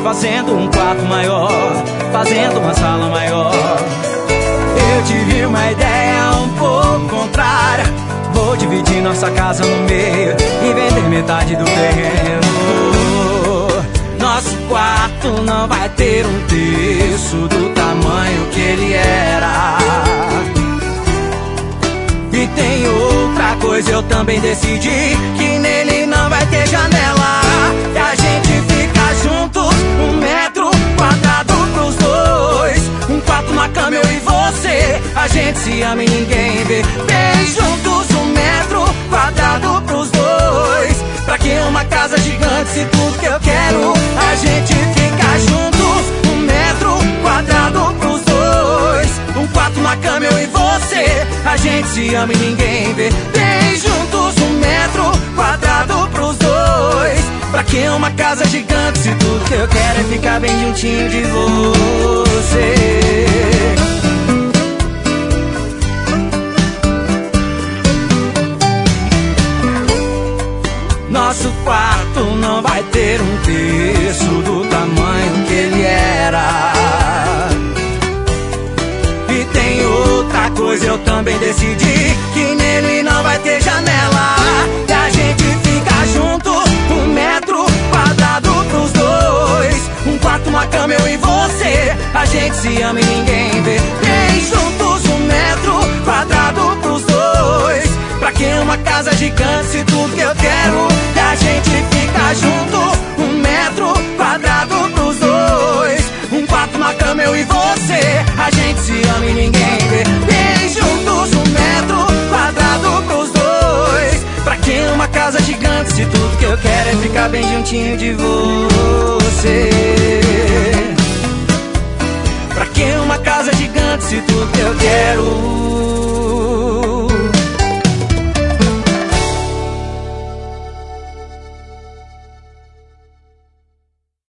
fazendo um quarto maior, fazendo uma sala maior. Eu tive uma ideia um pouco contrária. Vou dividir nossa casa no meio e vender metade do terreno. Nosso quarto não vai ter um terço do tamanho que ele era. E tem outra coisa, eu também decidi que nele não vai ter janela. E a gente fica juntos, 1 metro quadrado pros dois. Um quarto, uma cama, eu e você. A gente se ama e ninguém vê. Bem juntos, 1 metro quadrado pros dois. Pra que uma casa gigante se tudo que eu quero a gente fica juntos, 1 metro quadrado pros dois. Um quarto, uma cama, eu e você. A gente se ama e ninguém vê. Bem juntos, 1 metro quadrado pros dois. Pra que uma casa gigante se tudo que eu quero é ficar bem juntinho de você. Nosso quarto não vai ter um terço do tamanho que ele era. E tem outra coisa, eu também decidi que nele não vai ter janela. E a gente fica junto, 1 metro quadrado pros dois. Um quarto, uma cama, eu e você. A gente se ama e ninguém vê. Bem juntos, 1 metro quadrado pros dois. Pra que uma casa gigante se tudo que eu quero é a gente fica junto, 1 metro quadrado pros dois. Um quarto, uma cama, eu e você. A gente se ama e ninguém vê. Bem juntos, 1 metro quadrado pros dois. Pra que uma casa gigante se tudo que eu quero é ficar bem juntinho de você.